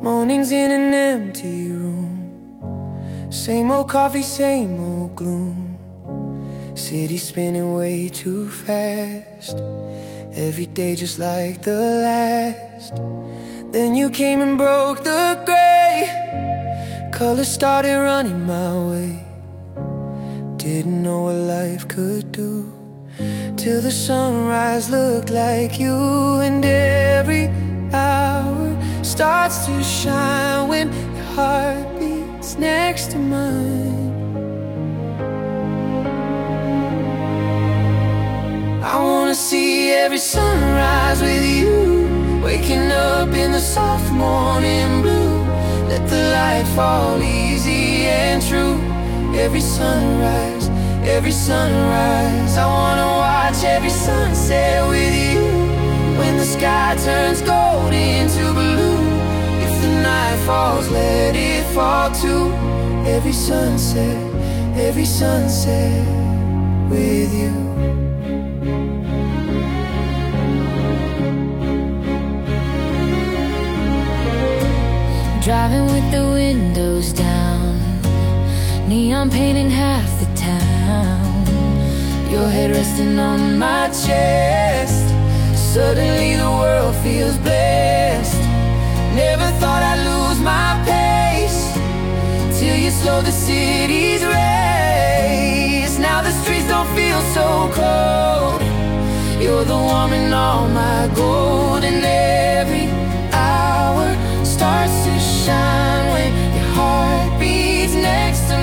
Mornings in an empty room, same old coffee, same old gloom. City spinning way too fast, every day just like the last. Then you came and broke the gray, colors started running my way. Didn't know what life could do, till the sunrise looked like you. And every hour starts to shine when your heart beats next to mine. I wanna see every sunrise with you, waking up in the soft morning blue. Let the light fall easy and true. Every sunrise, every sunrise. I wanna watch every sunset with you, when the sky turns gold into blue. If the night falls, let it fall too. Every sunset with you. Driving with the windows down, neon painting half the town. Your head resting on my chest, suddenly the world feels blessed. Never thought I'd lose my pace, till you slow the city's race. Now the streets don't feel so cold, you're the warm in all my gold. And every hour starts to shine when your heart beats next to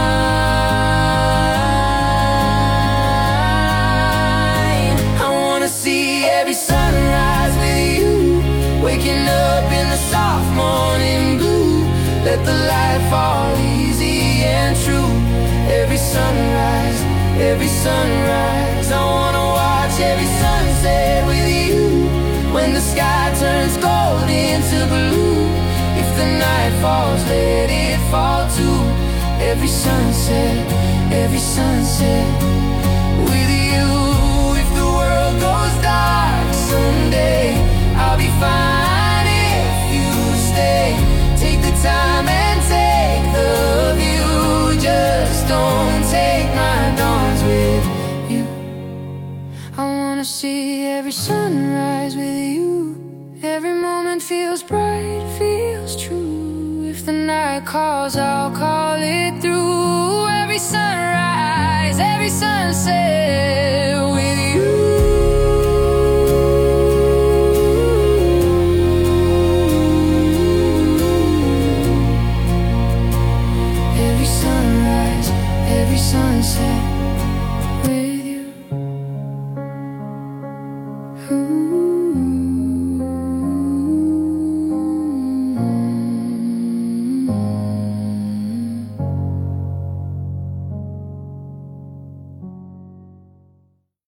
mine. I wanna see every sunrise with you, waking up in the soft morning blue. Let the light fall easy and true. Every sunrise, every sunrise. I wanna watch every sunset with you, when the sky turns gold into blue. If the night falls, let it fall too. Every sunset with you. If the world goes dark someday, I'll be fine if you stay. Take the time and take the view, just don't take my dawns with you. I wanna see every sunrise with you, every moment feels bright, feels true. If the night calls, I'll call it through. Every sunrise, every sunset with you. Every sunrise, every sunset.